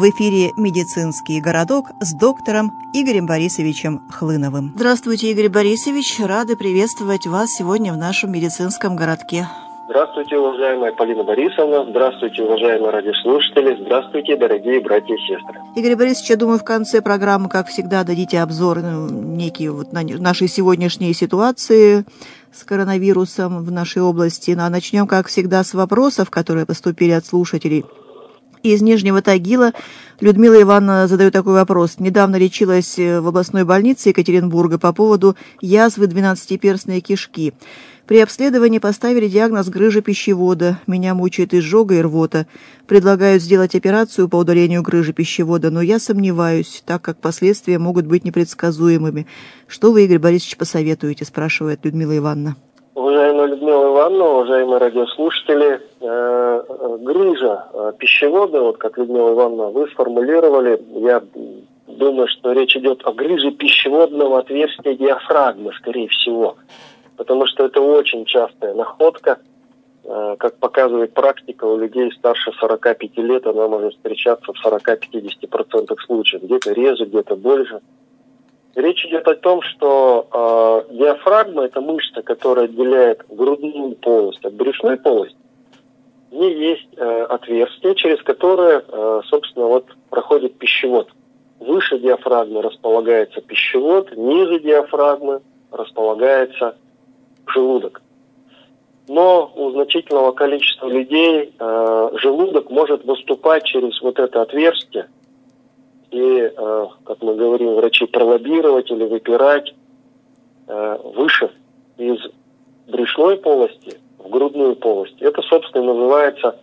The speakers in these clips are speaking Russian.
В эфире «Медицинский городок» с доктором Игорем Борисовичем Хлыновым. Здравствуйте, Игорь Борисович. Рады приветствовать вас сегодня в нашем медицинском городке. Здравствуйте, уважаемая Полина Борисовна. Здравствуйте, уважаемые радиослушатели. Здравствуйте, дорогие братья и сестры. Игорь Борисович, я думаю, в конце программы, как всегда, дадите обзор некие на нашей сегодняшней ситуации с коронавирусом в нашей области. Ну, а начнем, как всегда, с вопросов, которые поступили от слушателей. Из Нижнего Тагила Людмила Ивановна задает такой вопрос. Недавно лечилась в областной больнице Екатеринбурга по поводу язвы двенадцатиперстной кишки. При обследовании поставили диагноз грыжа пищевода. Меня мучает изжога и рвота. Предлагают сделать операцию по удалению грыжи пищевода, но я сомневаюсь, так как последствия могут быть непредсказуемыми. Что вы, Игорь Борисович, посоветуете, спрашивает Людмила Ивановна. Уважаемая Людмила Ивановна, уважаемые радиослушатели, грыжа пищевода, вот как Людмила Ивановна вы сформулировали, я думаю, что речь идет о грыже пищеводного отверстия диафрагмы, скорее всего. Потому что это очень частая находка. Как показывает практика, у людей старше 45 лет она может встречаться в 40-50% случаев. Где-то реже, где-то больше. Речь идет о том, что диафрагма – это мышца, которая отделяет грудную полость от брюшной полости. В ней есть отверстие, через которое, собственно, вот проходит пищевод. Выше диафрагмы располагается пищевод, ниже диафрагмы располагается желудок. Но у значительного количества людей желудок может выступать через вот это отверстие и, как мы говорим, врачи, пролоббировать или выпирать выше из брюшной полости в грудную полость. Это, собственно, называется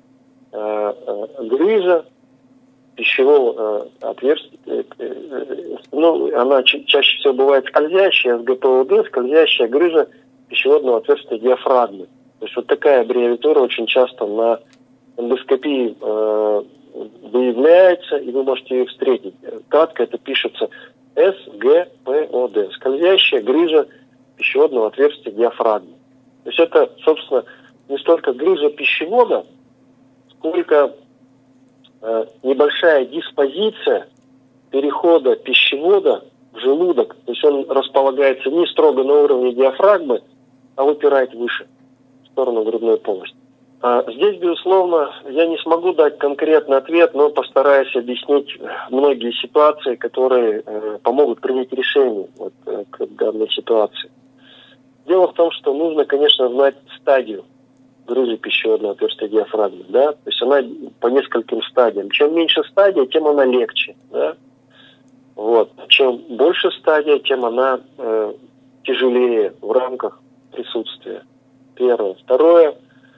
грыжа пищевого отверстия. Ну, она чаще всего бывает скользящая, СГПОД, скользящая грыжа пищеводного отверстия диафрагмы. То есть вот такая аббревиатура очень часто на эндоскопии выявляется, и вы можете ее встретить. Кратко это пишется СГПОД. Скользящая грыжа пищеводного отверстия диафрагмы. То есть это, собственно, не столько грыжа пищевода, сколько небольшая диспозиция перехода пищевода в желудок. То есть он располагается не строго на уровне диафрагмы, а выпирает выше, в сторону грудной полости. Здесь, безусловно, я не смогу дать конкретный ответ, но постараюсь объяснить многие ситуации, которые помогут принять решение вот, к данной ситуации. Дело в том, что нужно, конечно, знать стадию грыжи пищеводного отверстия диафрагмы. Да? То есть она по нескольким стадиям. Чем меньше стадия, тем она легче. Да? Вот. Чем больше стадия, тем она тяжелее в рамках присутствия. Первое. Второе.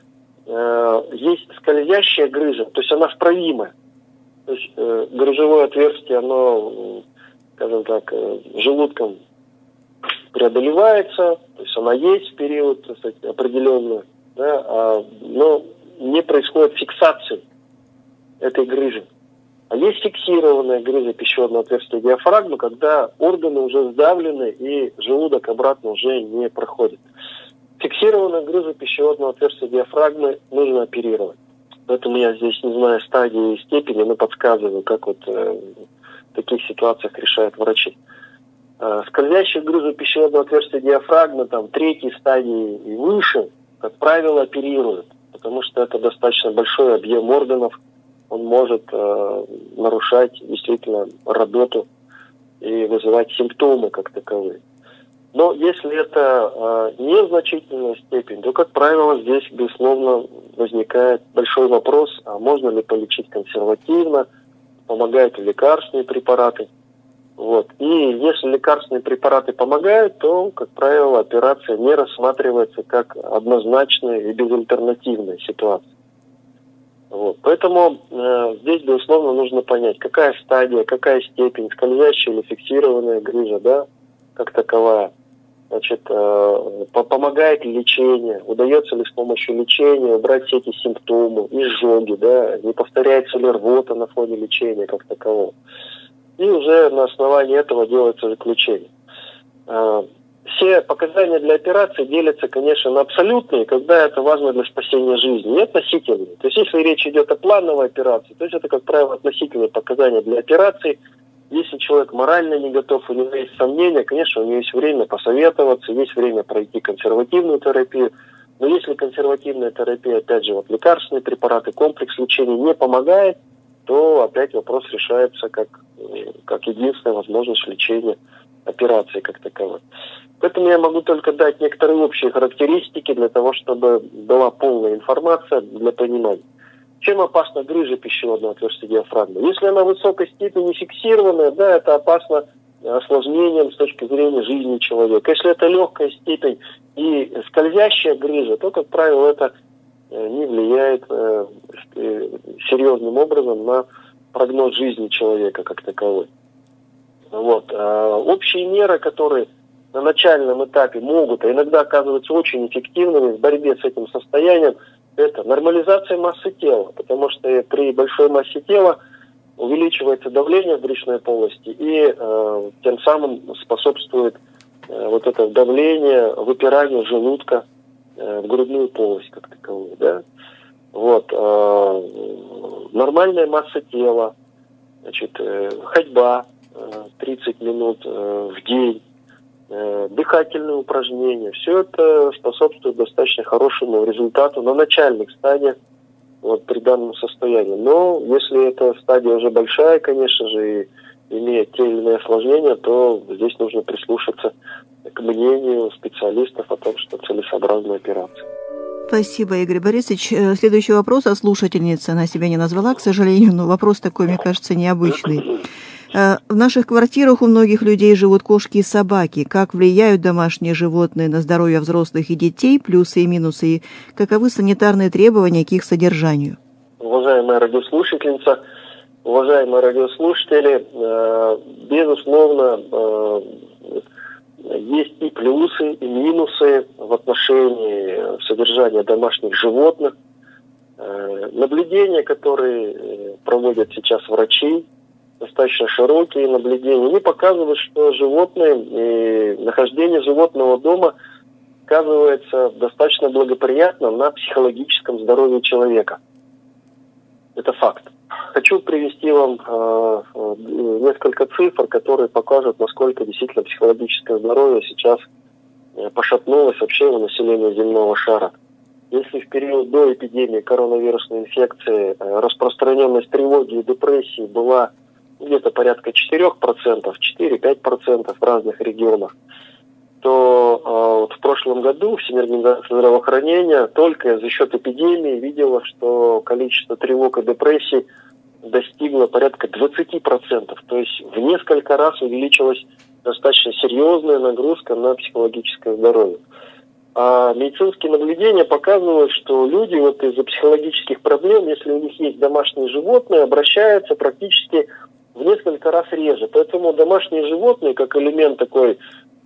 Есть скользящая грыжа, то есть она вправимая. То есть грыжевое отверстие, оно, скажем так, желудком преодолевается, то есть она есть в период, так сказать, определенный, да, но не происходит фиксации этой грыжи. А есть фиксированная грыжа пищеводного отверстия диафрагмы, когда органы уже сдавлены и желудок обратно уже не проходит. Фиксированную грыжу пищеводного отверстия диафрагмы нужно оперировать. Поэтому я здесь не знаю стадии и степени, но подсказываю, как вот в таких ситуациях решают врачи. Скользящую грыжу пищеводного отверстия диафрагмы, там, третьей стадии и выше, как правило, оперируют, потому что это достаточно большой объем органов, он может нарушать действительно работу и вызывать симптомы как таковые. Но если это незначительная степень, то, как правило, здесь, безусловно, возникает большой вопрос, а можно ли полечить консервативно, помогают ли лекарственные препараты. Вот. И если лекарственные препараты помогают, то, как правило, операция не рассматривается как однозначная и безальтернативная ситуация. Вот. Поэтому здесь, безусловно, нужно понять, какая стадия, какая степень, скользящая или фиксированная грыжа, да, как таковая. Значит, помогает ли лечение, удается ли с помощью лечения убрать все эти симптомы, изжоги, да, не повторяется ли рвота на фоне лечения как такового. И уже на основании этого делается заключение. все показания для операции делятся, конечно, на абсолютные, когда это важно для спасения жизни, и относительные. То есть, если речь идет о плановой операции, то есть это, как правило, относительные показания для операции. Если человек морально не готов, у него есть сомнения, конечно, у него есть время посоветоваться, есть время пройти консервативную терапию. Но если консервативная терапия, опять же, вот лекарственные препараты, комплекс лечения не помогает, то опять вопрос решается как единственная возможность лечения операции как таковой. Поэтому я могу только дать некоторые общие характеристики для того, чтобы была полная информация для понимания. Чем опасна грыжа пищеводного отверстия диафрагмы? Если она в высокой степени фиксированная, да, это опасно осложнением с точки зрения жизни человека. Если это легкая степень и скользящая грыжа, то, как правило, это не влияет серьезным образом на прогноз жизни человека как таковой. Вот. Общие меры, которые на начальном этапе могут, а иногда оказываются очень эффективными в борьбе с этим состоянием, это нормализация массы тела, потому что при большой массе тела увеличивается давление в брюшной полости и тем самым способствует вот это давление выпиранию желудка в грудную полость как таковую. Да? Вот. Нормальная масса тела, значит, ходьба 30 минут в день, дыхательные упражнения, все это способствует достаточно хорошему результату на начальных стадиях вот, при данном состоянии. Но если эта стадия уже большая, конечно же, и имеет те или иные осложнения, то здесь нужно прислушаться к мнению специалистов о том, что целесообразная операция. Спасибо, Игорь Борисович. Следующий вопрос от слушательницы. Она себя не назвала, к сожалению, но вопрос такой, мне кажется, необычный. В наших квартирах у многих людей живут кошки и собаки. Как влияют домашние животные на здоровье взрослых и детей, плюсы и минусы, и каковы санитарные требования к их содержанию? Уважаемая радиослушательница, уважаемые радиослушатели, безусловно, есть и плюсы, и минусы в отношении содержания домашних животных. Наблюдения, которые проводят сейчас врачи, достаточно широкие наблюдения, они показывают, что животные и нахождение животного дома сказывается достаточно благоприятно на психологическом здоровье человека. Это факт. Хочу привести вам несколько цифр, которые покажут, насколько действительно психологическое здоровье сейчас пошатнулось вообще у населения земного шара. Если в период до эпидемии коронавирусной инфекции распространенность тревоги и депрессии была где-то порядка 4%, 4-5% в разных регионах, то в прошлом году Всемирная организация здравоохранения только за счет эпидемии видела, что количество тревог и депрессий достигло порядка 20%. То есть в несколько раз увеличилась достаточно серьезная нагрузка на психологическое здоровье. А медицинские наблюдения показывают, что люди вот из-за психологических проблем, если у них есть домашние животные, обращаются практически в несколько раз реже. Поэтому домашние животные, как элемент такой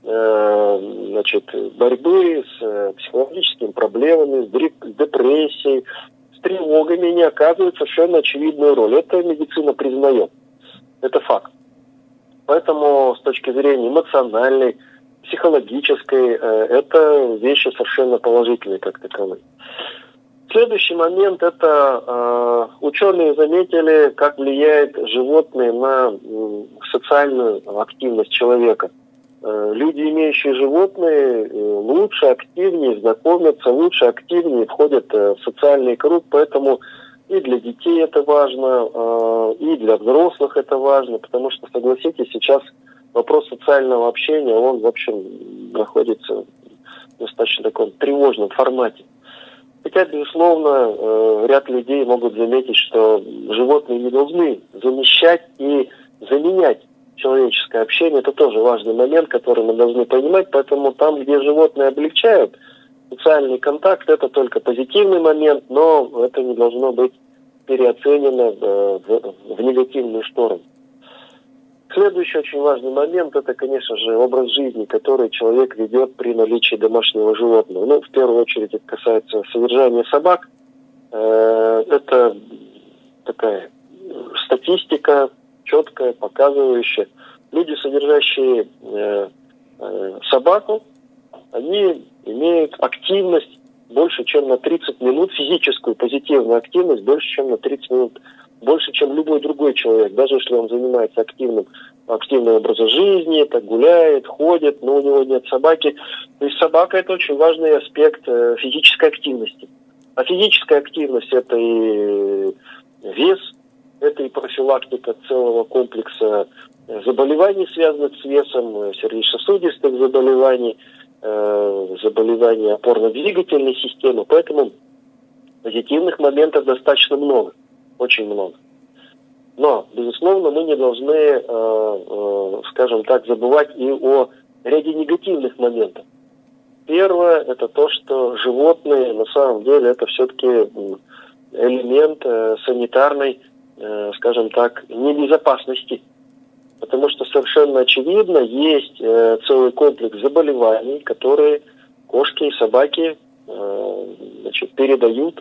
борьбы с психологическими проблемами, с депрессией, с тревогами, не оказывают совершенно очевидную роль. Это медицина признает. Это факт. Поэтому с точки зрения эмоциональной, психологической, это вещи совершенно положительные как таковые. Следующий момент – это ученые заметили, как влияет животные на социальную активность человека. Люди, имеющие животные, лучше, активнее знакомятся, лучше, активнее входят в социальный круг, поэтому и для детей это важно, и для взрослых это важно, потому что, согласитесь, сейчас вопрос социального общения, он, в общем, находится в достаточно таком тревожном формате. Хотя, безусловно, ряд людей могут заметить, что животные не должны замещать и заменять человеческое общение. Это тоже важный момент, который мы должны понимать. Поэтому там, где животные облегчают социальный контакт, это только позитивный момент, но это не должно быть переоценено в негативную сторону. Следующий очень важный момент – это, конечно же, образ жизни, который человек ведет при наличии домашнего животного. Ну, в первую очередь, это касается содержания собак. Это такая статистика четкая, показывающая. Люди, содержащие собаку, они имеют активность больше, чем на 30 минут, физическую позитивную активность больше, чем на 30 минут, больше, чем любой другой человек, даже если он занимается активным образом жизни, так гуляет, ходит, но у него нет собаки. То есть собака – это очень важный аспект физической активности. А физическая активность – это и вес, это и профилактика целого комплекса заболеваний, связанных с весом, сердечно-сосудистых заболеваний, заболевания опорно-двигательной системы. Поэтому позитивных моментов достаточно много, очень много. Но, безусловно, мы не должны, скажем так, забывать и о ряде негативных моментов. Первое – это то, что животные, на самом деле, это все-таки элемент санитарной, скажем так, небезопасности. Потому что совершенно очевидно, есть целый комплекс заболеваний, которые кошки и собаки передают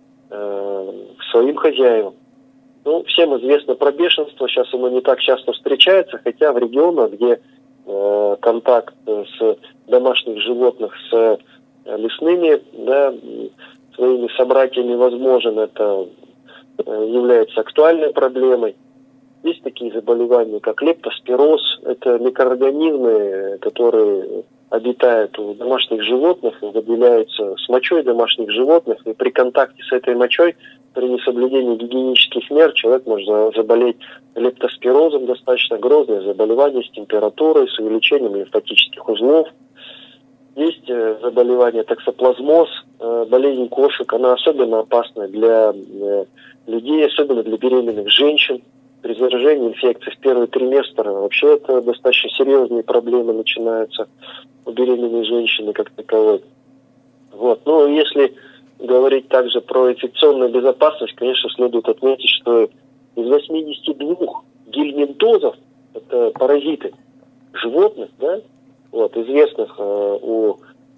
своим хозяевам. Ну, всем известно про бешенство, сейчас оно не так часто встречается, хотя в регионах, где контакт с домашних животных с лесными, да, своими собратьями возможен, это является актуальной проблемой. Есть такие заболевания, как лептоспироз, это микроорганизмы, которые обитают у домашних животных, выделяются с мочой домашних животных, и при контакте с этой мочой, при несоблюдении гигиенических мер, человек может заболеть лептоспирозом, достаточно грозное заболевание с температурой, с увеличением лимфатических узлов. Есть заболевание токсоплазмоз, болезнь кошек, она особенно опасна для людей, особенно для беременных женщин. При заражении инфекцией в первый триместр вообще это достаточно серьезные проблемы начинаются у беременной женщины как таковой. Вот. Ну, если говорить также про инфекционную безопасность, конечно, следует отметить, что из 82 гельминтозов, это паразиты животных, да, вот, известных у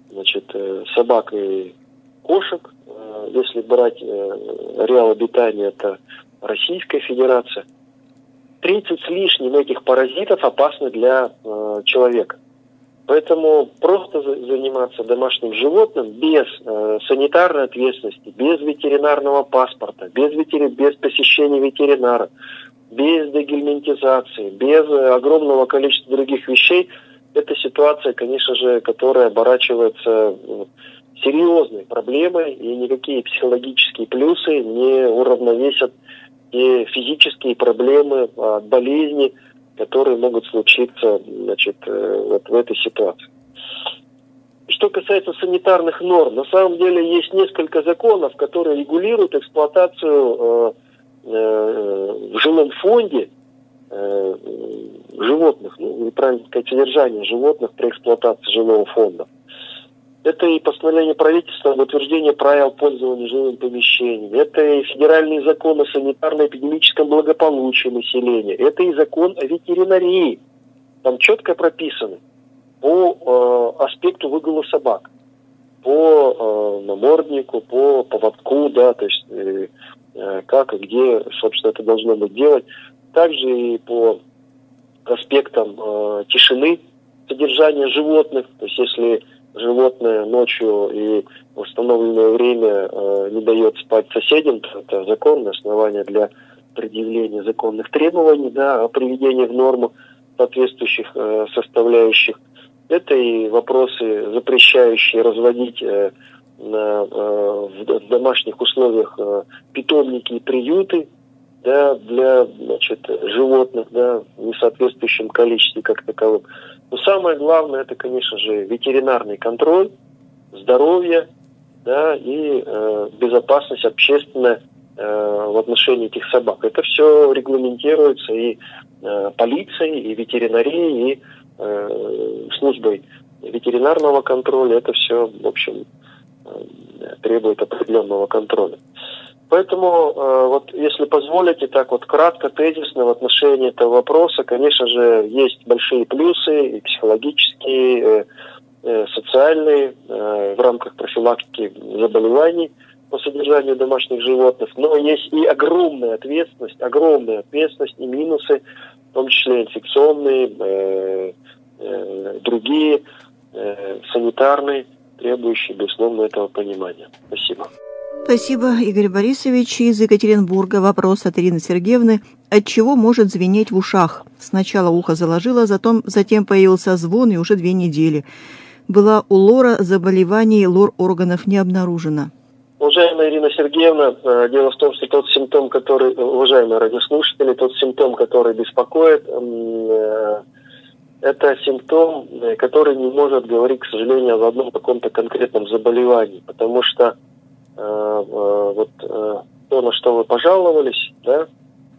собак и кошек, если брать ареал обитания, это Российская Федерация, 30 с лишним этих паразитов опасны для человека. Поэтому просто заниматься домашним животным без санитарной ответственности, без ветеринарного паспорта, без посещения ветеринара, без дегельминтизации, без огромного количества других вещей, это ситуация, конечно же, которая оборачивается серьезной проблемой, и никакие психологические плюсы не уравновесят и физические проблемы от болезни, которые могут случиться, вот в этой ситуации. Что касается санитарных норм, на самом деле есть несколько законов, которые регулируют эксплуатацию в жилом фонде животных, ну, правильно сказать, содержание животных при эксплуатации жилого фонда. Это и постановление правительства об утверждении правил пользования жилым помещением. Это и федеральный закон о санитарно-эпидемическом благополучии населения. Это и закон о ветеринарии. Там четко прописано по аспекту выгула собак, по наморднику, по поводку, да, то есть как и где, собственно, это должно быть делать. Также и по аспектам тишины содержания животных. То есть если животное ночью и в установленное время не дает спать соседям, то это законное основание для предъявления законных требований, да, о приведении в норму соответствующих составляющих. Это и вопросы, запрещающие разводить в домашних условиях питомники и приюты, да, для животных, да, в несоответствующем количестве как таковым. Но самое главное, это, конечно же, ветеринарный контроль, здоровье, да, и безопасность общественная в отношении этих собак. Это все регламентируется и полицией, и ветеринарией, и службой ветеринарного контроля. Это все, в общем, требует определенного контроля. Поэтому, вот, если позволите, так вот кратко, тезисно в отношении этого вопроса, конечно же, есть большие плюсы, и психологические, социальные, в рамках профилактики заболеваний по содержанию домашних животных, но есть и огромная ответственность и минусы, в том числе инфекционные, другие, санитарные, требующие, безусловно, этого понимания. Спасибо. Спасибо, Игорь Борисович. Из Екатеринбурга вопрос от Ирины Сергеевны. От чего может звенеть в ушах? Сначала ухо заложило, затем появился звон, и уже 2 недели. Была у лора заболеваний, лор-органов не обнаружено. Уважаемая Ирина Сергеевна, дело в том, что тот симптом, который, уважаемые радиослушатели, тот симптом, который беспокоит, это симптом, который не может говорить, к сожалению, об одном каком-то конкретном заболевании, потому что то, на что вы пожаловались, да,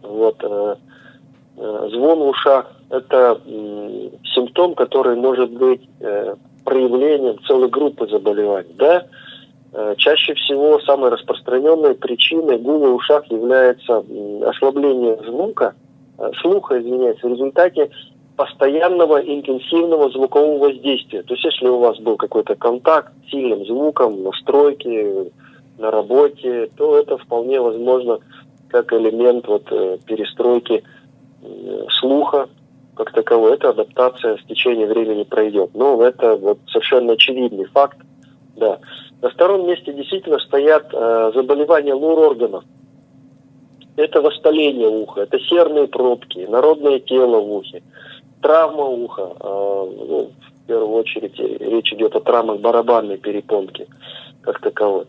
звон в ушах, это симптом, который может быть проявлением целой группы заболеваний, да. Чаще всего самой распространенной причиной гула в ушах является ослабление слуха, в результате постоянного интенсивного звукового воздействия. То есть, если у вас был какой-то контакт с сильным звуком на стройке, на работе, то это вполне возможно как элемент перестройки слуха как таковой. Эта адаптация с течением времени пройдет. Но это совершенно очевидный факт. Да. На втором месте действительно стоят заболевания лор-органов. Это воспаление уха, это серные пробки, народное тело в ухе, травма уха. В первую очередь речь идет о травмах барабанной перепонки как таковой.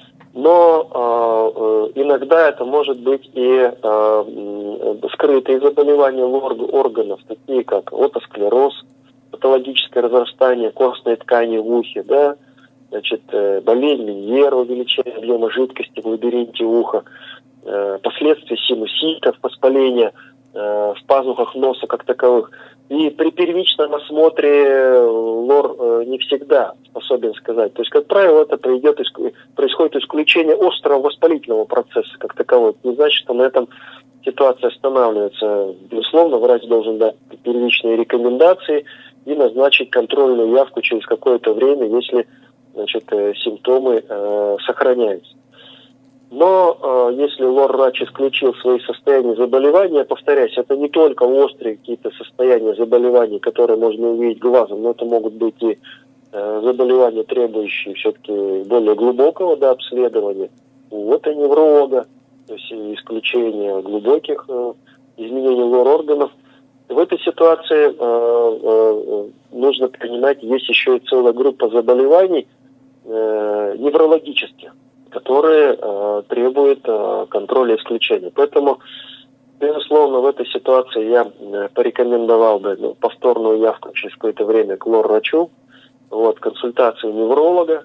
Но иногда это может быть и скрытые заболевания лор-органов, такие как отосклероз, патологическое разрастание костной ткани в ухе, да, болезнь Меньера, увеличение объема жидкости в лабиринте уха, последствия синуситов, воспаления в пазухах носа как таковых. И при первичном осмотре лор не всегда способен сказать. То есть, как правило, это происходит исключение острого воспалительного процесса как такового. Это не значит, что на этом ситуация останавливается. Безусловно, врач должен дать первичные рекомендации и назначить контрольную явку через какое-то время, если симптомы сохраняются. Но если лор-врач исключил свои состояния заболевания, повторяюсь, это не только острые какие-то состояния заболеваний, которые можно увидеть глазом, но это могут быть и заболевания, требующие все-таки более глубокого обследования у невролога, то есть исключение глубоких изменений лор-органов. В этой ситуации нужно понимать, есть еще и целая группа заболеваний неврологических, которые требуют контроля и исключения. Поэтому, безусловно, в этой ситуации я порекомендовал бы повторную явку через какое-то время к лор-врачу, консультацию невролога,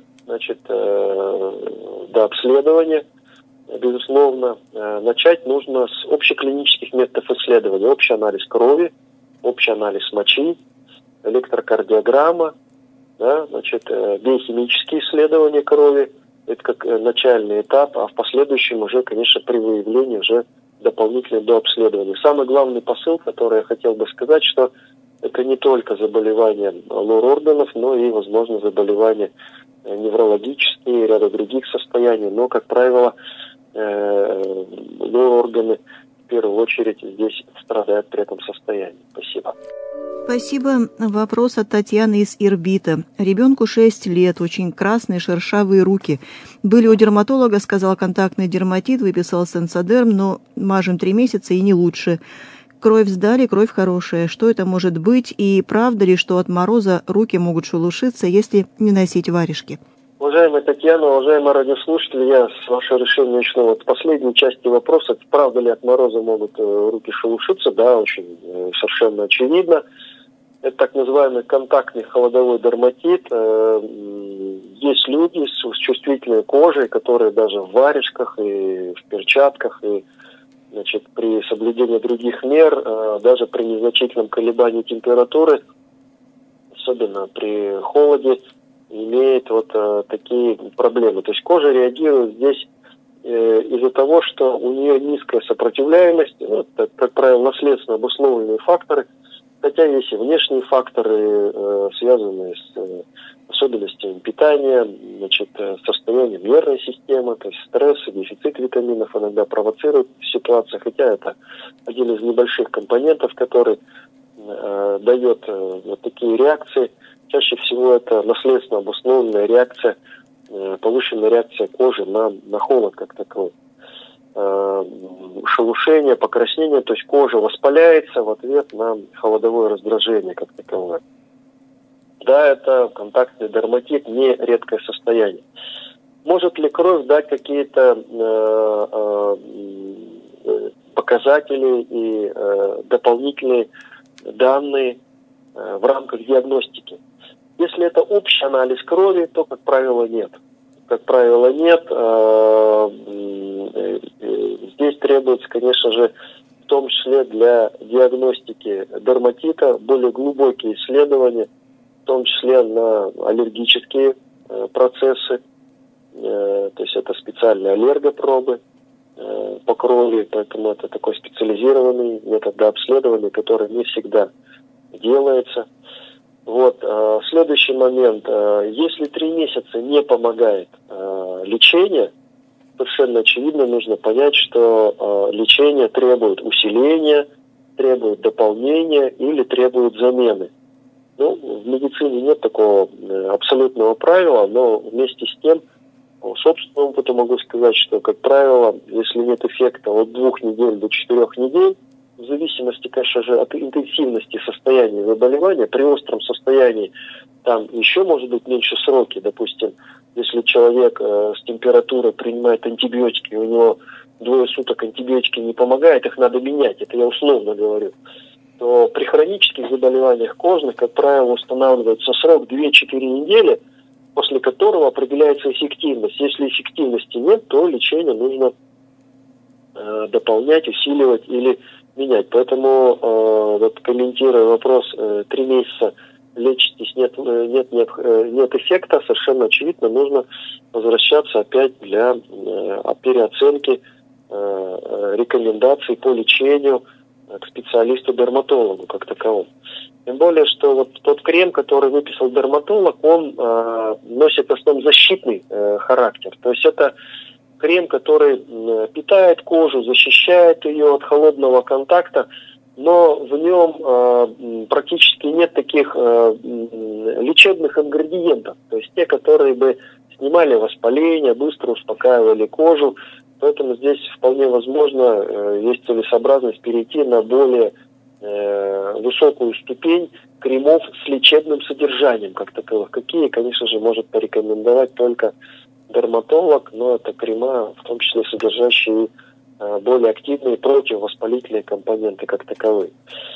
до обследования. Безусловно, начать нужно с общеклинических методов исследования. Общий анализ крови, общий анализ мочи, электрокардиограмма, биохимические исследования крови. Это как начальный этап, а в последующем уже, конечно, при выявлении уже дополнительное дообследование. Самый главный посыл, который я хотел бы сказать, что это не только заболевания лор-органов, но и, возможно, заболевания неврологические и ряда других состояний. Но, как правило, лор-органы в первую очередь здесь страдают при этом состоянии. Спасибо. Спасибо. Вопрос от Татьяны из Ирбита. Ребенку 6 лет, очень красные шершавые руки. Были у дерматолога, сказал контактный дерматит, выписал сенсодерм, но мажем 3 месяца и не лучше. Кровь сдали, кровь хорошая. Что это может быть? И правда ли, что от мороза руки могут шелушиться, если не носить варежки? Уважаемая Татьяна, уважаемые радиослушатели, я с вашего решения начну с последней части вопроса. Правда ли от мороза могут руки шелушиться? Да, очень совершенно очевидно. Это так называемый контактный холодовой дерматит. Есть люди с чувствительной кожей, которые даже в варежках и в перчатках, и при соблюдении других мер, даже при незначительном колебании температуры, особенно при холоде, имеет такие проблемы. То есть кожа реагирует здесь из-за того, что у нее низкая сопротивляемость, как правило, наследственно обусловленные факторы, хотя есть и внешние факторы, связанные с особенностями питания, состоянием нервной системы, то есть стресс и дефицит витаминов иногда провоцируют ситуацию, хотя это один из небольших компонентов, который дает вот такие реакции. Чаще всего это наследственно обусловленная реакция, повышенная реакция кожи на холод как таковой. Шелушение, покраснение, то есть кожа воспаляется в ответ на холодовое раздражение как таковое. Да, это контактный дерматит, не редкое состояние. Может ли кровь дать какие-то показатели и дополнительные данные в рамках диагностики? Если это общий анализ крови, то, как правило, нет. Как правило, нет. Здесь требуется, конечно же, в том числе для диагностики дерматита более глубокие исследования, в том числе на аллергические процессы. То есть это специальные аллергопробы по крови, поэтому это такой специализированный метод обследования, который не всегда делается. Вот. Следующий момент. Если 3 месяца не помогает лечение, совершенно очевидно нужно понять, что лечение требует усиления, требует дополнения или требует замены. Ну, в медицине нет такого абсолютного правила, но вместе с тем, по собственному опыту могу сказать, что, как правило, если нет эффекта от 2 недель до 4 недель, в зависимости, конечно же, от интенсивности состояния заболевания, при остром состоянии там еще может быть меньше сроки. Допустим, если человек с температурой принимает антибиотики, у него 2 суток антибиотики не помогают, их надо менять, это я условно говорю, то при хронических заболеваниях кожных, как правило, устанавливается срок 2-4 недели, после которого определяется эффективность. Если эффективности нет, то лечение нужно дополнять, усиливать или менять. Поэтому, вот комментируя вопрос, 3 месяца лечитесь, нет эффекта, совершенно очевидно, нужно возвращаться опять для переоценки рекомендаций по лечению к специалисту-дерматологу как таковому. Тем более, что вот тот крем, который выписал дерматолог, он носит в основном защитный характер. То есть это крем, который питает кожу, защищает ее от холодного контакта, но в нем практически нет таких лечебных ингредиентов, то есть те, которые бы снимали воспаление, быстро успокаивали кожу. Поэтому здесь вполне возможно, есть целесообразность перейти на более высокую ступень кремов с лечебным содержанием как таковых. Какие, конечно же, может порекомендовать только дерматолог, но это крема, в том числе содержащие более активные противовоспалительные компоненты как таковые.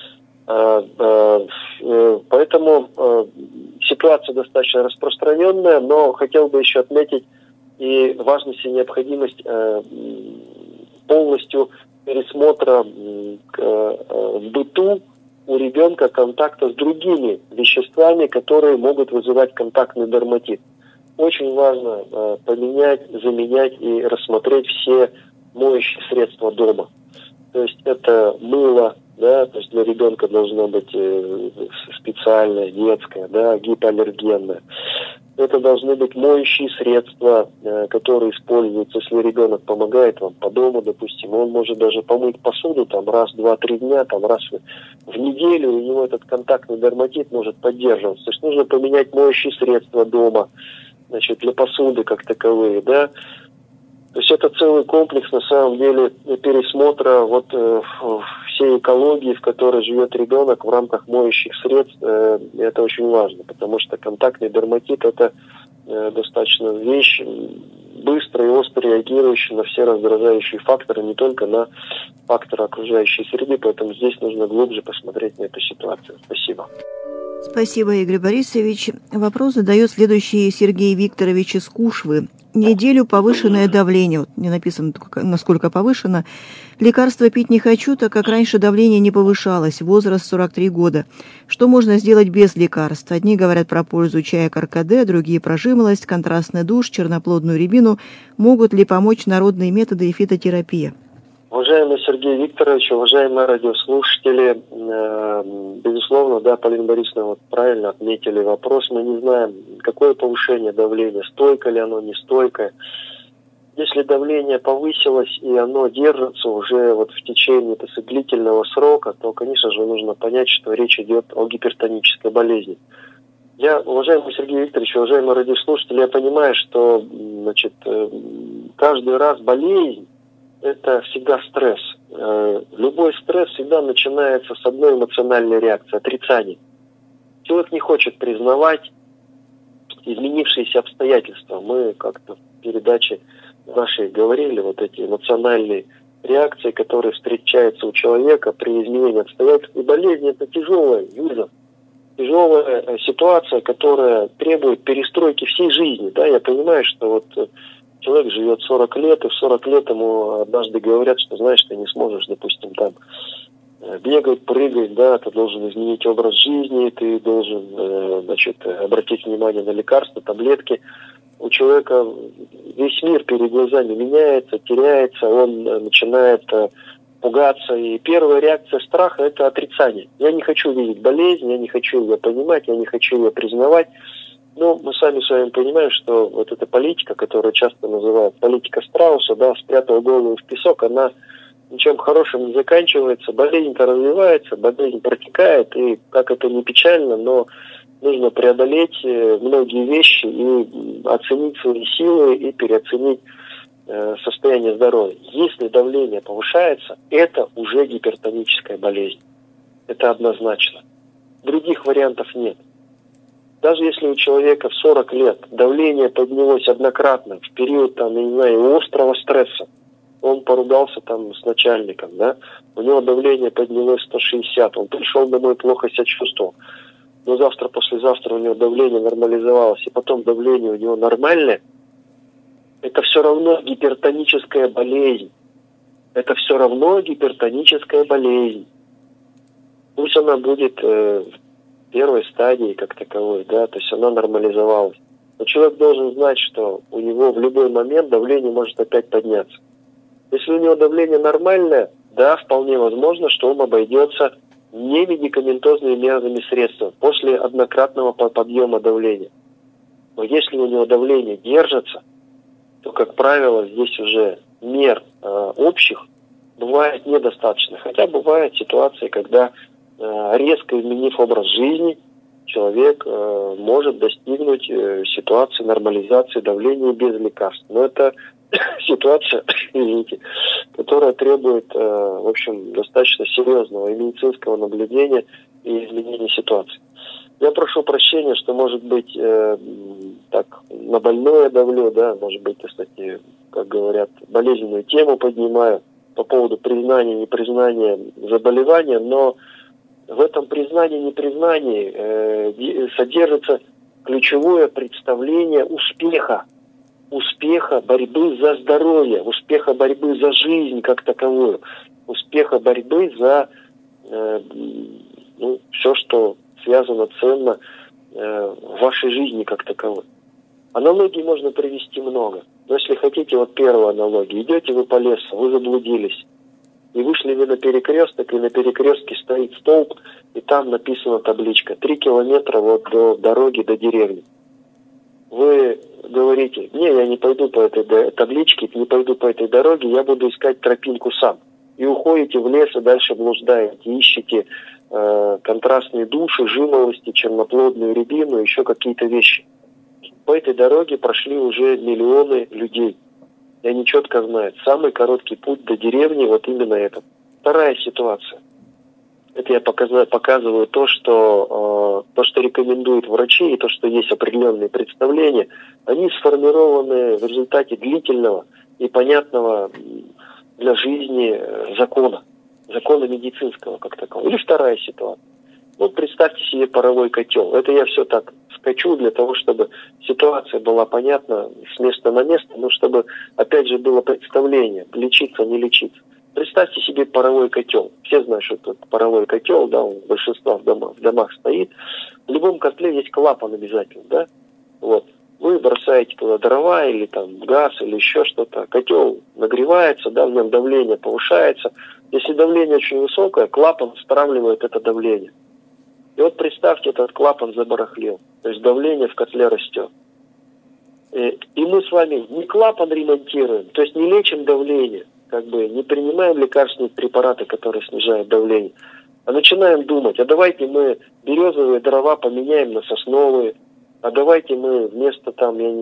Поэтому ситуация достаточно распространенная, но хотел бы еще отметить и важность и необходимость полностью пересмотра в быту у ребенка контакта с другими веществами, которые могут вызывать контактный дерматит. Очень важно поменять, заменять и рассмотреть все моющие средства дома. То есть это мыло, да, то есть для ребенка должно быть специальное, детское, да, гипоаллергенное. Это должны быть моющие средства, которые используются, если ребенок помогает вам по дому, допустим, он может даже помыть посуду там раз, 2-3 дня, там раз в неделю, у него этот контактный дерматит может поддерживаться. То есть нужно поменять моющие средства дома, значит, для посуды как таковые, да. То есть это целый комплекс, на самом деле, пересмотра вот всей экологии, в которой живет ребенок в рамках моющих средств. Это очень важно, потому что контактный дерматит – это достаточно вещь, быстро и остро реагирующая на все раздражающие факторы, не только на факторы окружающей среды, поэтому здесь нужно глубже посмотреть на эту ситуацию. Спасибо. Спасибо, Игорь Борисович. Вопрос задает следующий Сергей Викторович из Кушвы. Неделю повышенное давление. Вот не написано, насколько повышено. Лекарства пить не хочу, так как раньше давление не повышалось. Возраст 43 года. Что можно сделать без лекарств? Одни говорят про пользу чая каркаде, другие про жимолость, контрастный душ, черноплодную рябину. Могут ли помочь народные методы и фитотерапия? Уважаемый Сергей Викторович, уважаемые радиослушатели, безусловно, да, Полина Борисовна вот правильно отметили вопрос. Мы не знаем, какое повышение давления, стойкое ли оно, не стойкое. Если давление повысилось и оно держится уже вот в течение длительного срока, то, конечно же, нужно понять, что речь идет о гипертонической болезни. Я, уважаемый Сергей Викторович, уважаемые радиослушатели, я понимаю, что каждый раз болезнь – это всегда стресс. Любой стресс всегда начинается с одной эмоциональной реакции – отрицания. Человек не хочет признавать изменившиеся обстоятельства. Мы как-то в передаче нашей говорили, вот эти эмоциональные реакции, которые встречаются у человека при изменении обстоятельств. И болезнь – это тяжелый вызов, тяжелая ситуация, которая требует перестройки всей жизни. Да, я понимаю, что вот человек живет 40 лет, и в 40 лет ему однажды говорят, что, знаешь, ты не сможешь, допустим, там бегать, прыгать, да, ты должен изменить образ жизни, ты должен, обратить внимание на лекарства, таблетки. У человека весь мир перед глазами меняется, теряется, он начинает пугаться. И первая реакция страха – это отрицание. Я не хочу видеть болезнь, я не хочу ее понимать, я не хочу ее признавать. Но мы сами с вами понимаем, что вот эта политика, которую часто называют политика страуса, да, спрятала голову в песок, она ничем хорошим не заканчивается. Болезнь-то развивается, болезнь протекает, и как это не печально, но нужно преодолеть многие вещи и оценить свои силы и переоценить состояние здоровья. Если давление повышается, это уже гипертоническая болезнь. Это однозначно. Других вариантов нет. Даже если у человека в 40 лет давление поднялось однократно в период, там, я не знаю, острого стресса, он поругался там с начальником, да, у него давление поднялось 160, он пришел домой, плохо себя чувствовал, но завтра, послезавтра у него давление нормализовалось, и потом давление у него нормальное, это все равно гипертоническая болезнь. Это все равно гипертоническая болезнь. Пусть она будет в первой стадии как таковой, да, то есть она нормализовалась. Но человек должен знать, что у него в любой момент давление может опять подняться. Если у него давление нормальное, да, вполне возможно, что он обойдется не медикаментозными мерными средствами после однократного подъема давления. Но если у него давление держится, то, как правило, здесь уже мер общих бывает недостаточно. Хотя бывают ситуации, когда резко изменив образ жизни, человек может достигнуть ситуации нормализации давления без лекарств. Но это ситуация, извините, которая требует, в общем, достаточно серьезного и медицинского наблюдения и изменения ситуации. Я прошу прощения, что, может быть, так на больное давлю, да, может быть, кстати, как говорят, болезненную тему поднимаю по поводу признания и непризнания заболевания, но в этом признании-непризнании содержится ключевое представление успеха борьбы за здоровье, успеха борьбы за жизнь как таковую, успеха борьбы за все, что связано ценно в вашей жизни как таковой. Аналогий можно привести много. Но если хотите, вот первая аналогия. Идете вы по лесу, вы заблудились. И вышли вы на перекресток, и на перекрестке стоит столб, и там написана табличка. 3 километра вот до дороги, до деревни. Вы говорите: не, я не пойду по этой табличке, не пойду по этой дороге, я буду искать тропинку сам. И уходите в лес, и дальше блуждаете, ищете контрастные души, жимолости, черноплодную рябину, еще какие-то вещи. По этой дороге прошли уже миллионы людей. И они четко знают, самый короткий путь до деревни вот именно этот. Вторая ситуация. Это я показываю то, что рекомендуют врачи, и то, что есть определенные представления, они сформированы в результате длительного и понятного для жизни закона медицинского как такового. Или вторая ситуация. Вот представьте себе паровой котел. Это я все так скачу для того, чтобы ситуация была понятна с места на место, но чтобы, опять же, было представление, лечиться, не лечиться. Представьте себе паровой котел. Все знают, что это паровой котел, да, он большинство в домах стоит. В любом котле есть клапан обязательно, да. Вот. Вы бросаете туда дрова или там газ или еще что-то. Котел нагревается, да, в нем давление повышается. Если давление очень высокое, клапан стравливает это давление. И вот представьте, этот клапан забарахлил. То есть давление в котле растет. и мы с вами не клапан ремонтируем, то есть не лечим давление, не принимаем лекарственные препараты, которые снижают давление, а начинаем думать, а давайте мы березовые дрова поменяем на сосновые, а давайте мы вместо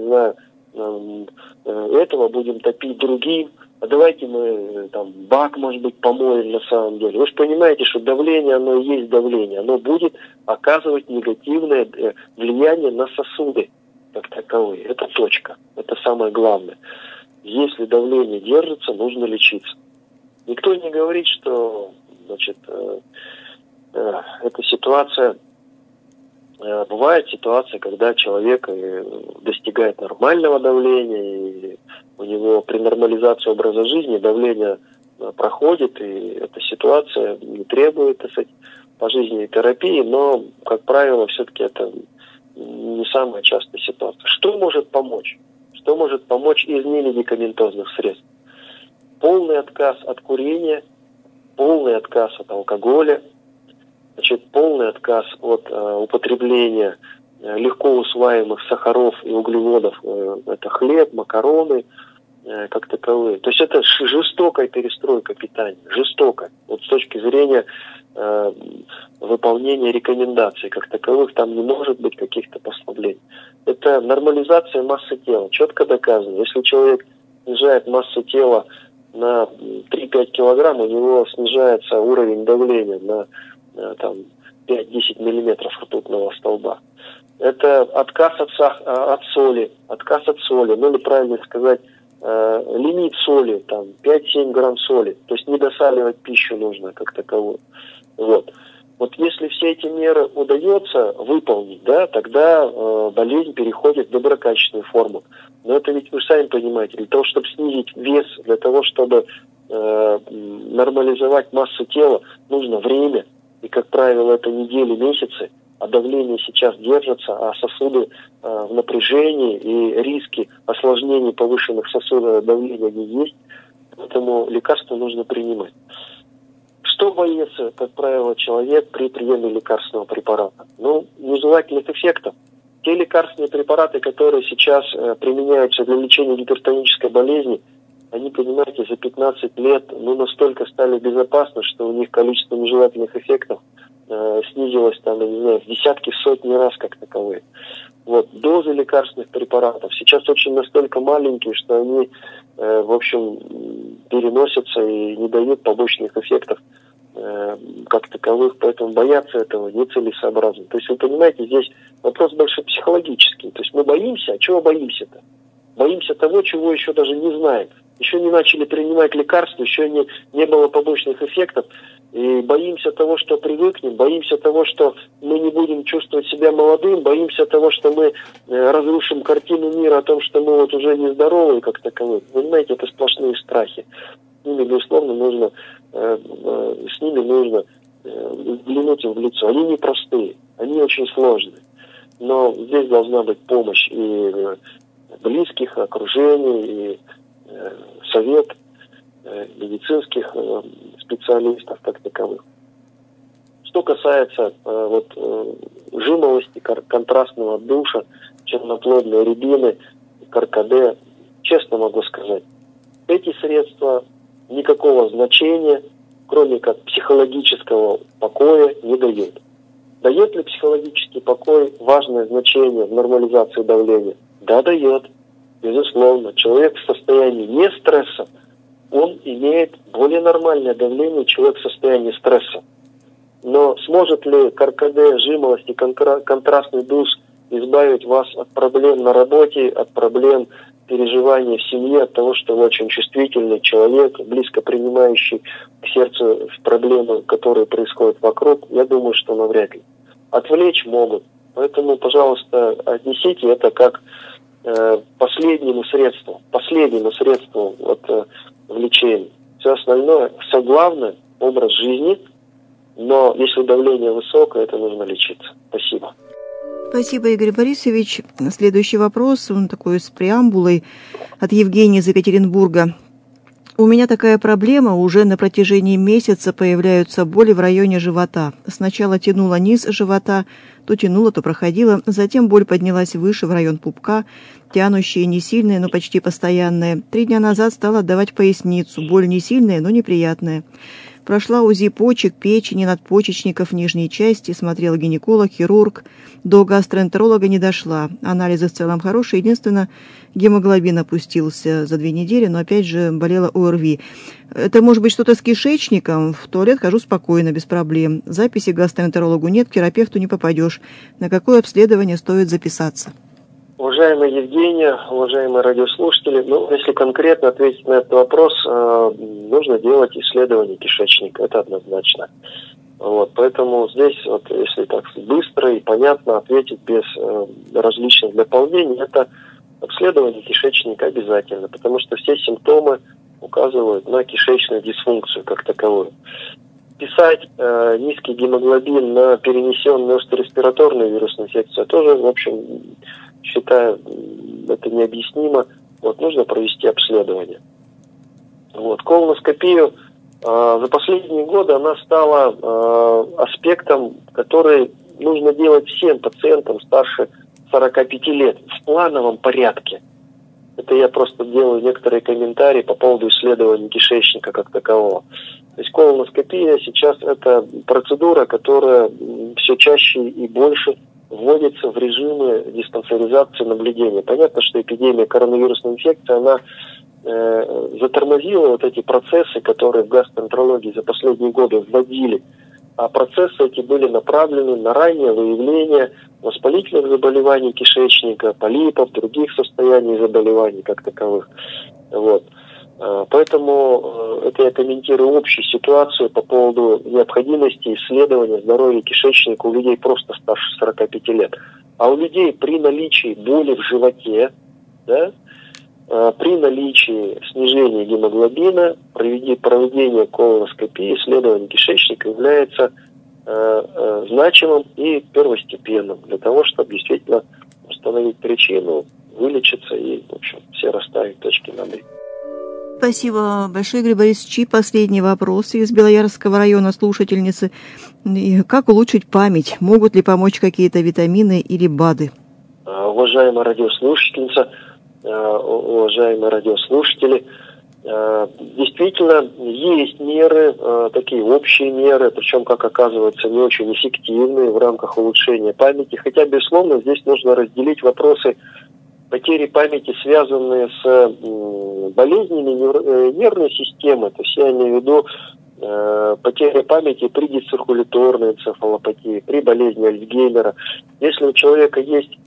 этого будем топить другим, а давайте мы бак, может быть, помоем на самом деле. Вы же понимаете, что давление, оно и есть давление, оно будет оказывать негативное влияние на сосуды как таковые. Это точка, это самое главное. Если давление держится, нужно лечиться. Никто не говорит, что эта ситуация... Бывает ситуация, когда человек достигает нормального давления, и у него при нормализации образа жизни давление проходит, и эта ситуация не требует, пожизненной терапии, но, как правило, все-таки это не самая частая ситуация. Что может помочь? Что может помочь из немедикаментозных средств? Полный отказ от курения, полный отказ от алкоголя, полный отказ от употребления легко усваиваемых сахаров и углеводов. Это хлеб, макароны, как таковые. То есть это жестокая перестройка питания, жестокая. Вот с точки зрения выполнения рекомендаций как таковых, там не может быть каких-то послаблений. Это нормализация массы тела, четко доказано. Если человек снижает массу тела на 3-5 килограмм, у него снижается уровень давления на 5-10 миллиметров ртутного столба. Это отказ от соли, или правильно сказать, лимит соли, 5-7 грамм соли, то есть не досаливать пищу нужно как таковую. Вот если все эти меры удается выполнить, тогда болезнь переходит в доброкачественную форму. Но это ведь вы сами понимаете, для того, чтобы снизить вес, для того, чтобы нормализовать массу тела, нужно время. И, как правило, это недели, месяцы, а давление сейчас держится, а сосуды в напряжении, и риски осложнений повышенных сосудов давления они есть, поэтому лекарства нужно принимать. Что боится, как правило, человек при приеме лекарственного препарата? Нежелательных эффектов. Те лекарственные препараты, которые сейчас применяются для лечения гипертонической болезни, они, понимаете, за 15 лет настолько стали безопасны, что у них количество нежелательных эффектов снизилось в десятки, в сотни раз как таковые. Дозы лекарственных препаратов сейчас очень настолько маленькие, что они, переносятся и не дают побочных эффектов как таковых, поэтому бояться этого нецелесообразно. То есть, вы понимаете, здесь вопрос больше психологический. То есть мы боимся, а чего боимся-то? Боимся того, чего еще даже не знаем. Еще не начали принимать лекарства, еще не было побочных эффектов. И боимся того, что привыкнем, боимся того, что мы не будем чувствовать себя молодым, боимся того, что мы разрушим картину мира о том, что мы уже нездоровы как таковые. Понимаете, это сплошные страхи. С ними, безусловно, нужно взглянуть им в лицо. Они непростые, они очень сложные. Но здесь должна быть помощь и близких, окружений, и совет медицинских специалистов как таковых. Что касается жимолости, контрастного душа, черноплодной рябины, каркаде, честно могу сказать, эти средства никакого значения, кроме как психологического покоя, не дают. Дает ли психологический покой важное значение в нормализации давления? Да, дает. Безусловно. Человек в состоянии не стресса, он имеет более нормальное давление, человек в состоянии стресса. Но сможет ли каркаде, жимолость и контрастный душ избавить вас от проблем на работе, от проблем переживаний в семье, от того, что вы очень чувствительный человек, близко принимающий к сердцу проблемы, которые происходят вокруг? Я думаю, что навряд ли. Отвлечь могут. Поэтому, пожалуйста, отнесите это как последнему средству в лечении. Все остальное, все главное, образ жизни, но если давление высокое, это нужно лечиться. Спасибо. Спасибо, Игорь Борисович. Следующий вопрос, он такой с преамбулой от Евгении из Екатеринбурга. У меня такая проблема, уже на протяжении месяца появляются боли в районе живота. Сначала тянуло низ живота, То тянуло, то проходило. Затем боль поднялась выше, в район пупка, тянущая, не сильная, но почти постоянная. 3 дня назад стала отдавать поясницу. Боль не сильная, но неприятная. Прошла УЗИ почек, печени, надпочечников, нижней части, смотрел гинеколог, хирург. До гастроэнтеролога не дошла. Анализы в целом хорошие. Единственное, гемоглобин опустился за 2 недели, но опять же болела ОРВИ. Это может быть что-то с кишечником. В туалет хожу спокойно, без проблем. Записи к гастроэнтерологу нет, к терапевту не попадешь. На какое обследование стоит записаться? Уважаемая Евгения, уважаемые радиослушатели, если конкретно ответить на этот вопрос, нужно делать исследование кишечника, это однозначно. Поэтому здесь, если так быстро и понятно ответить без различных дополнений, это обследование кишечника обязательно, потому что все симптомы указывают на кишечную дисфункцию как таковую. Писать низкий гемоглобин на перенесенную острореспираторную вирусную инфекцию тоже, в общем, считаю, это необъяснимо. Нужно провести обследование. Колоноскопию за последние годы она стала аспектом, который нужно делать всем пациентам старше 45 лет в плановом порядке. Это я просто делаю некоторые комментарии по поводу исследования кишечника как такового. То есть колоноскопия сейчас это процедура, которая все чаще и больше вводится в режимы диспансеризации наблюдения. Понятно, что эпидемия коронавирусной инфекции, она затормозила эти процессы, которые в гастроэнтерологии за последние годы вводили. А процессы эти были направлены на раннее выявление воспалительных заболеваний кишечника, полипов, других состояний заболеваний как таковых. Поэтому это я комментирую общую ситуацию по поводу необходимости исследования здоровья кишечника у людей просто старше 45 лет. А у людей при наличии боли в животе, при наличии снижения гемоглобина, проведение колоноскопии, исследование кишечника является значимым и первостепенным для того, чтобы действительно установить причину, вылечиться и, в общем, все расставить точки над «и». Спасибо большое, Игорь Борисович. Последний вопрос из Белоярского района слушательницы. Как улучшить память? Могут ли помочь какие-то витамины или БАДы? Уважаемая радиослушательница, уважаемые радиослушатели, действительно есть меры, такие общие меры, причем, как оказывается, не очень эффективные в рамках улучшения памяти. Хотя, безусловно, здесь нужно разделить вопросы потери памяти, связанные с болезнями нервной системы. То есть я имею в виду потеря памяти при дисциркуляторной энцефалопатии, при болезни Альцгеймера. Если у человека есть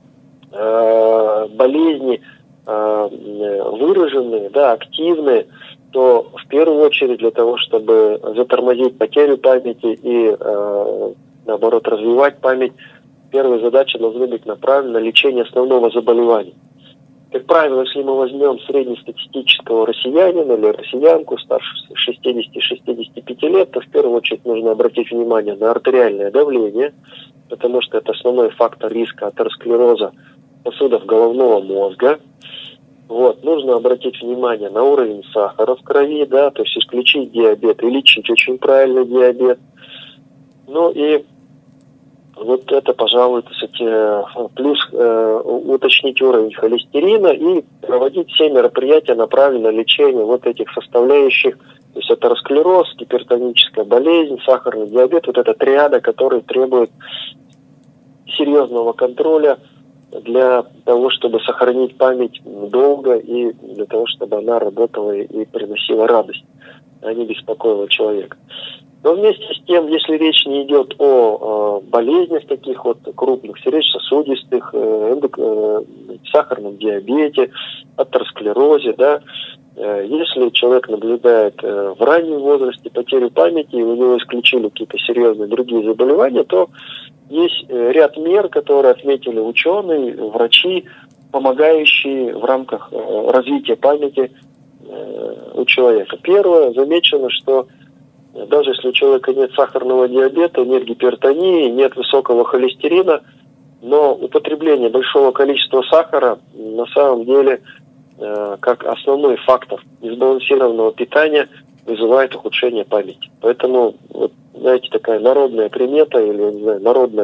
болезни выраженные, активные, то в первую очередь для того, чтобы затормозить потерю памяти и, наоборот, развивать память, первая задача должна быть направлена на лечение основного заболевания. Как правило, если мы возьмем среднестатистического россиянина или россиянку старше 60-65 лет, то в первую очередь нужно обратить внимание на артериальное давление, потому что это основной фактор риска атеросклероза сосудов головного мозга. Нужно обратить внимание на уровень сахара в крови, то есть исключить диабет и лечить очень правильно диабет. И это, пожалуй, плюс уточнить уровень холестерина и проводить все мероприятия, направленные на лечение этих составляющих, то есть атеросклероз, гипертоническая болезнь, сахарный диабет, эта триада, которая требует серьезного контроля для того, чтобы сохранить память долго и для того, чтобы она работала и приносила радость, а не беспокоила человека. Но вместе с тем, если речь не идет о болезнях таких крупных, сердечно-сосудистых, сахарном диабете, атеросклерозе, если человек наблюдает в раннем возрасте потерю памяти, и у него исключили какие-то серьезные другие заболевания, то есть ряд мер, которые отметили ученые, врачи, помогающие в рамках развития памяти у человека. Первое, замечено, что даже если у человека нет сахарного диабета, нет гипертонии, нет высокого холестерина, но употребление большого количества сахара на самом деле как основной фактор несбалансированного питания вызывает ухудшение памяти. Поэтому, знаете, такая народная примета или, народное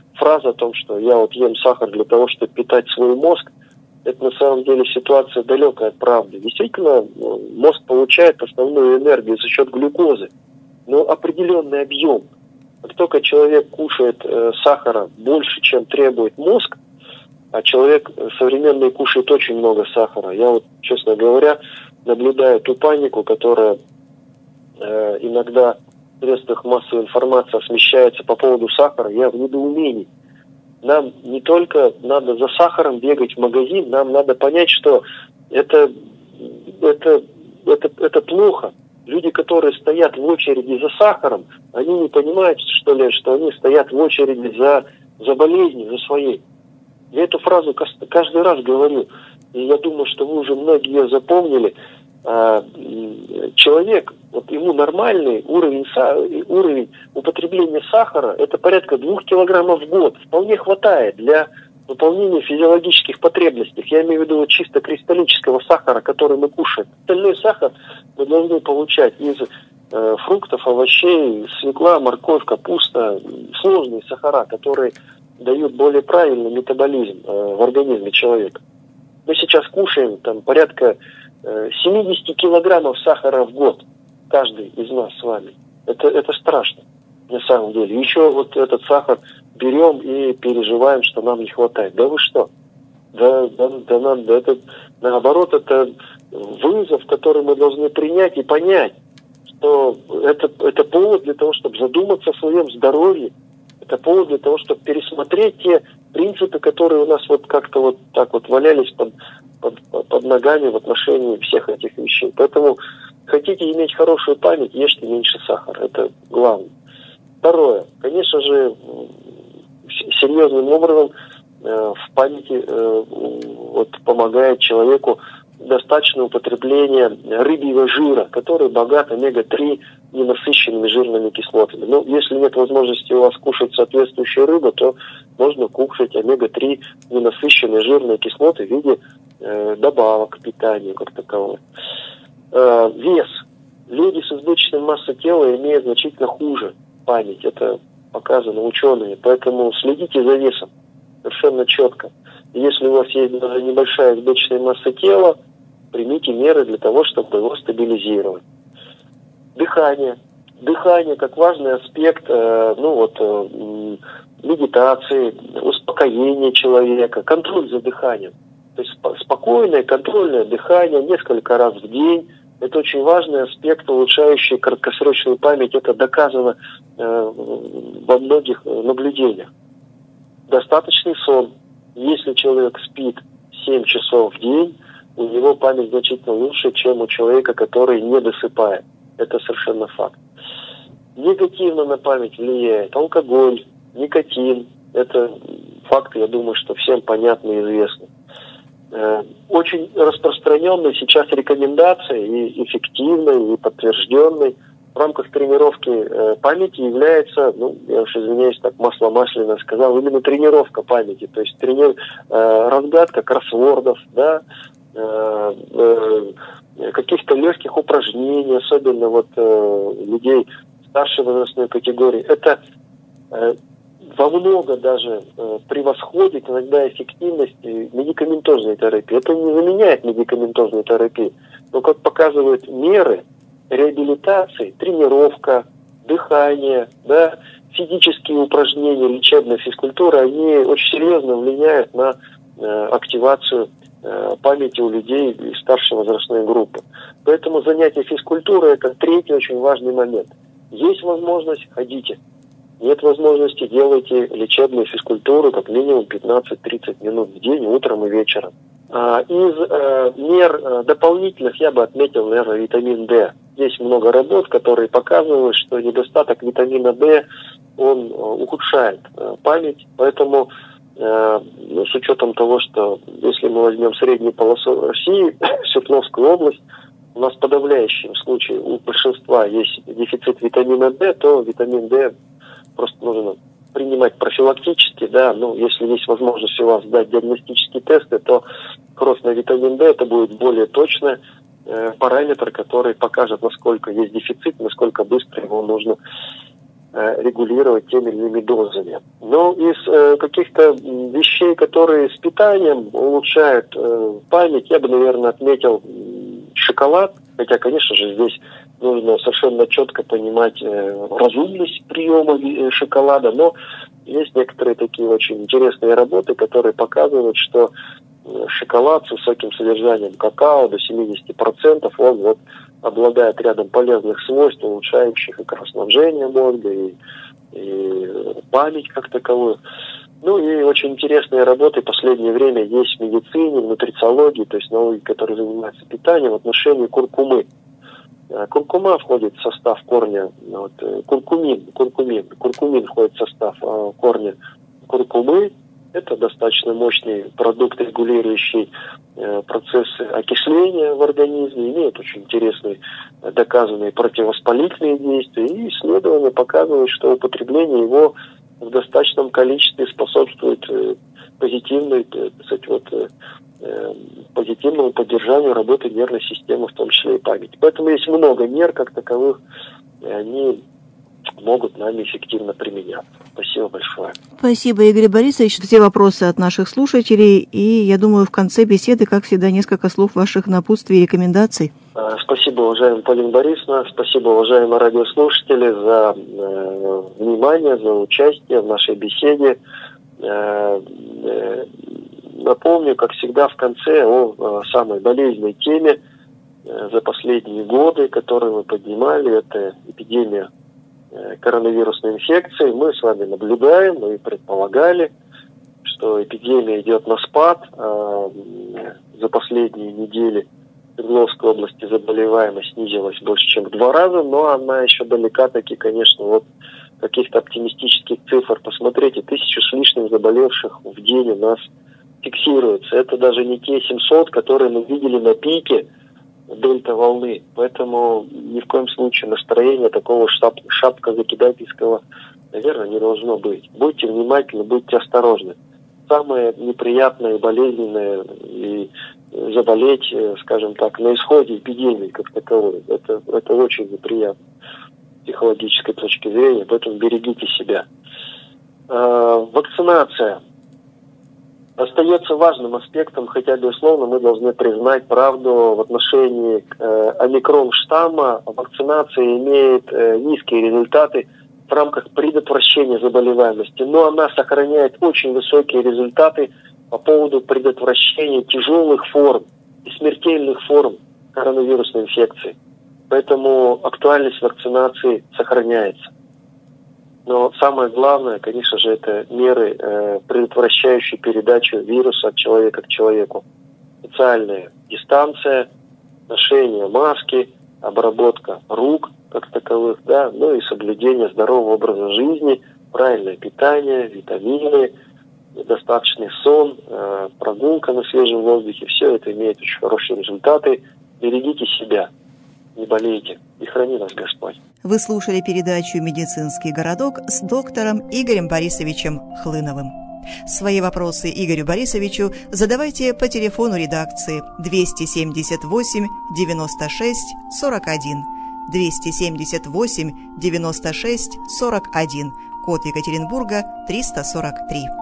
фраза о том, что я вот ем сахар для того, чтобы питать свой мозг, это на самом деле ситуация далекая от правды. Действительно, мозг получает основную энергию за счет глюкозы, но определенный объем. Как только человек кушает сахара больше, чем требует мозг, а человек современный кушает очень много сахара. Я вот, честно говоря, наблюдаю ту панику, которая иногда в средствах массовой информации смещается по поводу сахара. Я в недоумении. Нам не только надо за сахаром бегать в магазин, нам надо понять, что это плохо. Люди, которые стоят в очереди за сахаром, они не понимают, что ли, что они стоят в очереди за болезнью, за своей. Я эту фразу каждый раз говорю, и я думаю, что вы уже многие ее запомнили. Человек, вот ему нормальный уровень употребления сахара, это порядка 2 килограммов в год. Вполне хватает для выполнения физиологических потребностей. Я имею в виду чисто кристаллического сахара, который мы кушаем. Остальной сахар мы должны получать из фруктов, овощей, свекла, морковь, капуста, сложные сахара, которые дают более правильный метаболизм в организме человека. Мы сейчас кушаем там порядка 70 килограммов сахара в год, каждый из нас с вами. Это страшно, на самом деле. Еще вот этот сахар берем и переживаем, что нам не хватает. Да вы что? Это, наоборот, это вызов, который мы должны принять и понять, что это повод для того, чтобы задуматься о своем здоровье. Это повод для того, чтобы пересмотреть те принципы, которые у нас вот как-то вот так вот валялись под ногами в отношении всех этих вещей. Поэтому хотите иметь хорошую память, ешьте меньше сахара. Это главное. Второе. Конечно же, серьезным образом в памяти вот, помогает человеку достаточное употребление рыбьего жира, который богат омега-3 ненасыщенными жирными кислотами. Но если нет возможности у вас кушать соответствующую рыбу, то можно кушать омега-3 ненасыщенные жирные кислоты в виде добавок к питанию как такового. Вес. Люди с избыточной массой тела имеют значительно хуже память. Это показано учеными. Поэтому следите за весом совершенно четко. Если у вас есть даже небольшая избыточная масса тела, примите меры для того, чтобы его стабилизировать. Дыхание. Дыхание как важный аспект медитации, успокоения человека, контроль за дыханием. То есть спокойное, контрольное дыхание несколько раз в день. Это очень важный аспект, улучшающий краткосрочную память. Это доказано во многих наблюдениях. Достаточный сон. Если человек спит 7 часов в день, у него память значительно лучше, чем у человека, который не досыпает. Это совершенно факт. Негативно на память влияет алкоголь, никотин. Это факты, я думаю, что всем понятны и известны. Очень распространенной сейчас рекомендацией, и эффективной, и подтвержденной в рамках тренировки памяти является, я уж извиняюсь, так масло-масляно сказал, именно тренировка памяти. То есть разгадка кроссвордов, да, каких-то легких упражнений, особенно вот людей старшей возрастной категории. Это во много даже превосходит иногда эффективность медикаментозной терапии. Это не заменяет медикаментозную терапию. Но, как показывают меры реабилитации, тренировка, дыхание, да, физические упражнения, лечебная физкультура, они очень серьезно влияют на активацию памяти у людей из старшей возрастной группы. Поэтому занятие физкультурой – это третий очень важный момент. Есть возможность – ходите. Нет возможности – делайте лечебную физкультуру как минимум 15-30 минут в день, утром и вечером. Из мер дополнительных я бы отметил, наверное, витамин D. Есть много работ, которые показывают, что недостаток витамина D, он ухудшает память. Поэтому с учетом того, что если мы возьмем среднюю полосу России, Свердловскую область, у нас в подавляющем случае у большинства есть дефицит витамина D, то витамин D просто нужно принимать профилактически, да, если есть возможность у вас сдать диагностические тесты, то кровь на витамин D это будет более точный параметр, который покажет, насколько есть дефицит, насколько быстро его нужно регулировать теми или иными дозами. Но из каких-то вещей, которые с питанием улучшают память, я бы, наверное, отметил шоколад. Хотя, конечно же, здесь нужно совершенно четко понимать разумность приема шоколада, но есть некоторые такие очень интересные работы, которые показывают, что шоколад с высоким содержанием какао до 70%, он вот обладает рядом полезных свойств, улучшающих и кровоснабжение мозга, и память как таковую. Ну и очень интересные работы в последнее время есть в медицине, в нутрициологии, то есть науки, которые занимаются питанием в отношении куркумы. Куркума входит в состав корня, куркумин входит в состав корня куркумы. Это достаточно мощный продукт, регулирующий процессы окисления в организме, имеет очень интересные доказанные противовоспалительные действия, и исследования показывают, что употребление его в достаточном количестве способствует позитивному поддержанию работы нервной системы, в том числе и памяти. Поэтому есть много мер как таковых, и они могут нами эффективно применяться. Спасибо большое. Спасибо, Игорь Борисович. Все вопросы от наших слушателей. И я думаю, в конце беседы, как всегда, несколько слов ваших напутствий и рекомендаций. Спасибо, уважаемая Полина Борисовна. Спасибо, уважаемые радиослушатели, за внимание, за участие в нашей беседе. Напомню, как всегда, в конце о самой болезненной теме за последние годы, которую мы поднимали. Это эпидемия коронавирусной инфекции. Мы с вами наблюдаем, мы предполагали, что эпидемия идет на спад. За последние недели в Свердловской области заболеваемость снизилась больше, чем в 2 раза, но она еще далека таки, конечно, от каких-то оптимистических цифр. Посмотрите, 1000 с лишним заболевших в день у нас фиксируется. Это даже не те 700, которые мы видели на пике дельта-волны. Поэтому ни в коем случае настроение такого шапкозакидательского, наверное, не должно быть. Будьте внимательны, будьте осторожны. Самое неприятное и болезненное и заболеть, скажем так, на исходе эпидемии как таковой. Это очень неприятно с психологической точки зрения, поэтому берегите себя. Вакцинация остается важным аспектом, хотя, безусловно, мы должны признать правду в отношении омикрон-штамма. Вакцинация имеет низкие результаты в рамках предотвращения заболеваемости, но она сохраняет очень высокие результаты по поводу предотвращения тяжелых форм и смертельных форм коронавирусной инфекции. Поэтому актуальность вакцинации сохраняется. Но самое главное, конечно же, это меры, предотвращающие передачу вируса от человека к человеку. Социальная дистанция, ношение маски, обработка рук как таковых, да, ну и соблюдение здорового образа жизни, правильное питание, витамины, достаточный сон, прогулка на свежем воздухе. Все это имеет очень хорошие результаты. Берегите себя, не болейте, и храни нас Господь. Вы слушали передачу «Медицинский городок» с доктором Игорем Борисовичем Хлыновым. Свои вопросы Игорю Борисовичу задавайте по телефону редакции 278 96 41, 278 96 41, код Екатеринбурга 343.